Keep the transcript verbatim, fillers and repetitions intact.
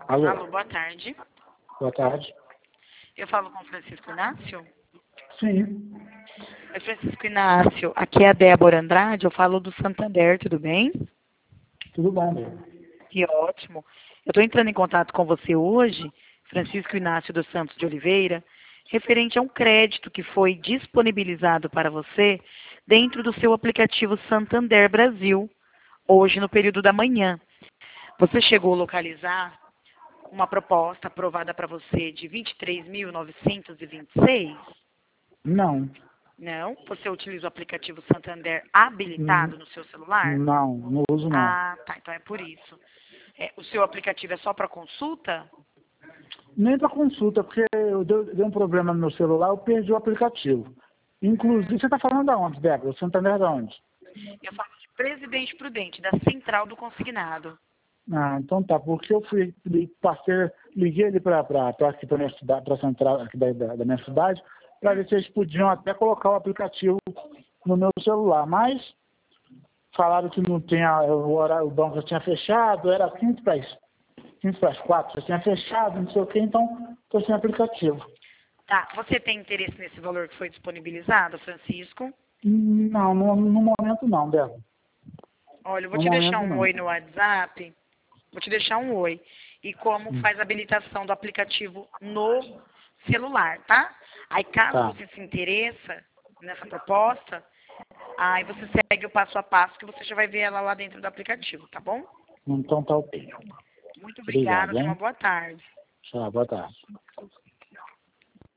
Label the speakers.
Speaker 1: Alô?
Speaker 2: Alô, boa tarde.
Speaker 1: Boa tarde.
Speaker 2: Eu falo com o Francisco Inácio?
Speaker 1: Sim.
Speaker 2: Oi, Francisco Inácio, aqui é a Débora Andrade, eu falo do Santander, tudo bem?
Speaker 1: Tudo bom, Débora?
Speaker 2: Que ótimo. Eu estou entrando em contato com você hoje, Francisco Inácio dos Santos de Oliveira, referente a um crédito que foi disponibilizado para você dentro do seu aplicativo Santander Brasil, hoje no período da manhã. Você chegou a localizar uma proposta aprovada para você de vinte e três mil novecentos e vinte e seis?
Speaker 1: Não.
Speaker 2: Não? Você utiliza o aplicativo Santander habilitado no seu celular?
Speaker 1: Não, não uso não.
Speaker 2: Ah, tá. Então é por isso. É, o seu aplicativo é só para consulta?
Speaker 1: Nem para consulta, porque eu deu, deu um problema no meu celular, eu perdi o aplicativo. Inclusive, você está falando da onde, Débora? O Santander da onde?
Speaker 2: Eu falo de Presidente Prudente, da Central do Consignado.
Speaker 1: Ah, então tá, porque eu fui, li- passei, liguei ali para aqui para minha cidade, para a central aqui da, da, da minha cidade, para ver se eles podiam até colocar o aplicativo no meu celular, mas falaram que não tinha, o horário, o banco já tinha fechado, era quinze para as quatro, já tinha fechado, não sei o que, então estou sem aplicativo.
Speaker 2: Tá. Você tem interesse nesse valor que foi disponibilizado, Francisco?
Speaker 1: Não, no, no momento não, Débora.
Speaker 2: Olha, eu vou
Speaker 1: No
Speaker 2: te deixar
Speaker 1: momento
Speaker 2: um
Speaker 1: não.
Speaker 2: oi no WhatsApp. Vou te deixar um oi. E como
Speaker 1: Hum.
Speaker 2: faz a habilitação do aplicativo no celular, tá? Aí, caso
Speaker 1: Tá.
Speaker 2: você se interessa nessa proposta, aí você segue o passo a passo que você já vai ver ela lá dentro do aplicativo, tá bom?
Speaker 1: Então tá ok.
Speaker 2: Muito obrigada,
Speaker 1: Obrigado,
Speaker 2: tenha uma
Speaker 1: hein?
Speaker 2: boa tarde.
Speaker 1: Tchau, boa tarde.